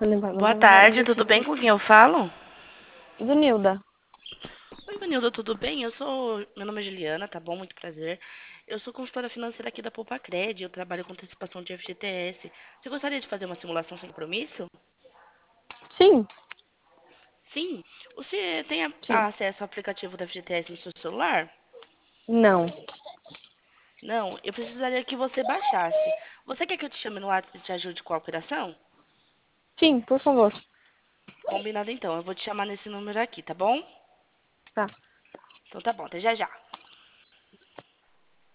Boa tarde, tudo bem com quem eu falo? Do Nilda. Oi, Vanilda, tudo bem? Meu nome é Juliana, tá bom? Muito prazer. Eu sou consultora financeira aqui da Poupacred, eu trabalho com antecipação de FGTS. Você gostaria de fazer uma simulação sem compromisso? Sim, Sim. Você tem sim. acesso ao aplicativo da FGTS no seu celular? Não. Não, eu precisaria que você baixasse. Você quer que eu te chame no WhatsApp e te ajude com a operação? Sim, por favor. Combinado então, eu vou te chamar nesse número aqui, tá bom? Tá. Então tá bom, até já já.